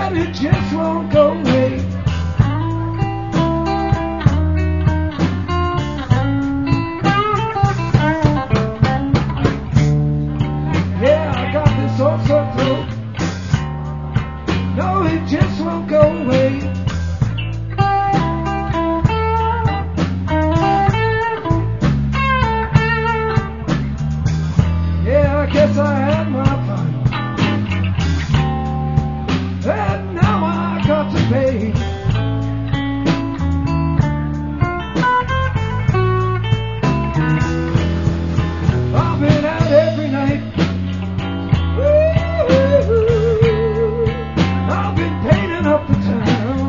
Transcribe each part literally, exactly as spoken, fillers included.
and it just won't go away. Yeah, I got this old sore throat. No, it just won't go away. Yeah, I guess I had my fun. And now I got to pay. I've been out every night. Woo-hoo-hoo. I've been painting up the town.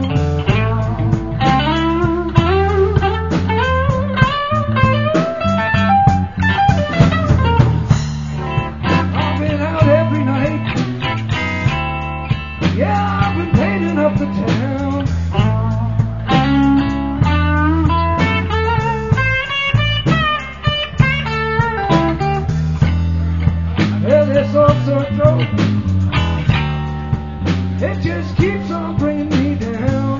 I've been out every night. Yeah, I've been painting up the town. Well, this old sore throat, it just keeps on bringing me down.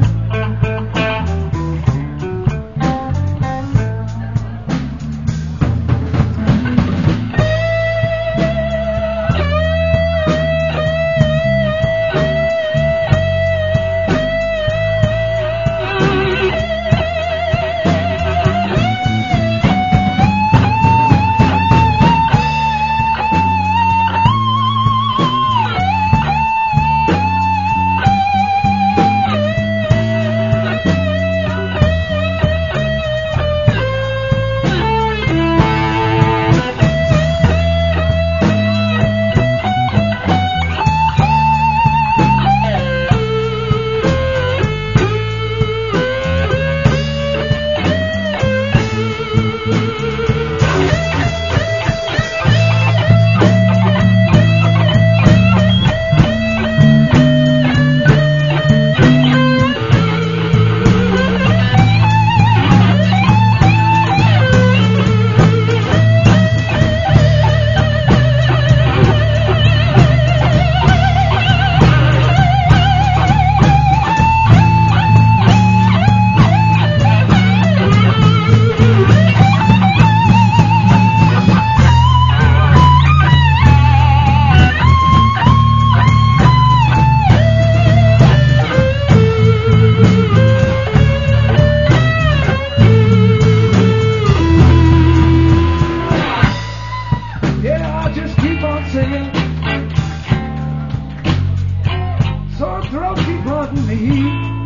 Yeah, I just keep on singing. Sore throat keep haunting me.